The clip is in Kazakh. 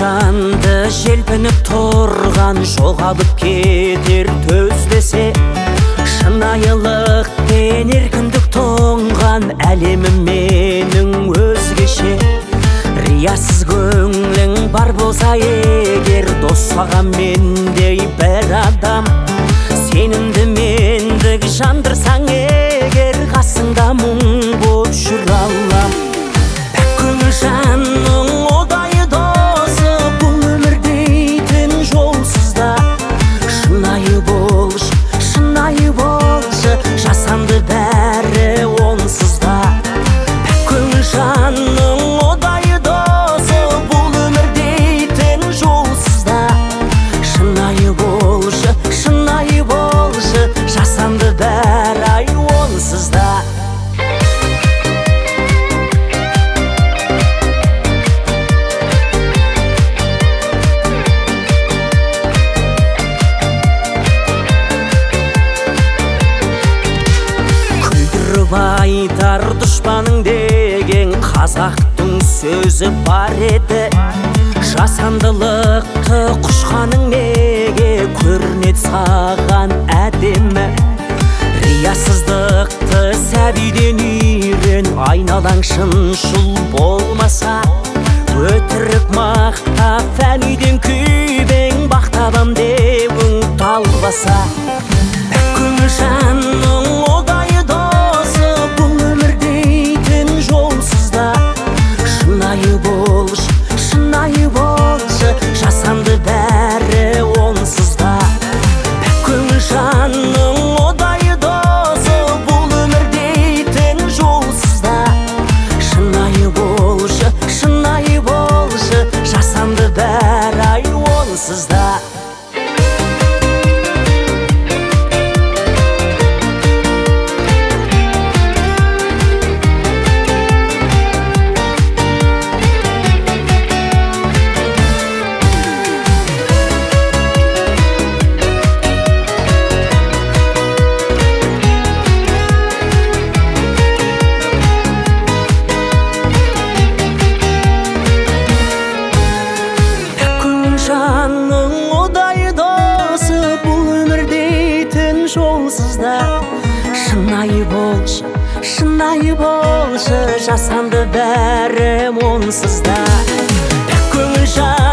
жанды желпініп тұрған жоғалып кетер төзбесе, шынайылық пен еркіндік тоңған әлемім менің өзгеше. Риясыз көңлің бар болса егер, дос саған мендей бір адам. Сенімді мендік жандырсаң егер, қасыңда мұң боп жүр алам. Пәк көңіл жанның ұдайы досы, бұл өмір дейтін жолсызда. Шынайы болшы, жасанды бәрі онсызда. Пәк көңіл жанның ұдайы досы, бұл өмір дейтін жолсызда. Шынайы болшы, жасанды бәрі онсызда. Айтар дұшпаның деген қазақтың сөзі бар еді. Жасандылықты құшқаның неге көрінеді саған әдемі? Риясыздықты сәбиден үйрен, айналаң шыншыл болмаса. Өтірік мақта фәниден күйбең, бақтабам деуің талбаса. Пәк көңіл жанның ұдайы досы, бұл өмір дейтін жолсызда. Шынайы болшы, жасанды бәрі онсызда. Пәк көңіл жанның ұдайы досы, бұл өмір дейтін жолсызда. Шынайы болшы, жасанды бәрі онсызда. Жанның ұдайы досы, бұл өмір дейтін жолсызда. Шынайы болшы, жасанды бәрі онсызда. Пәк көңіл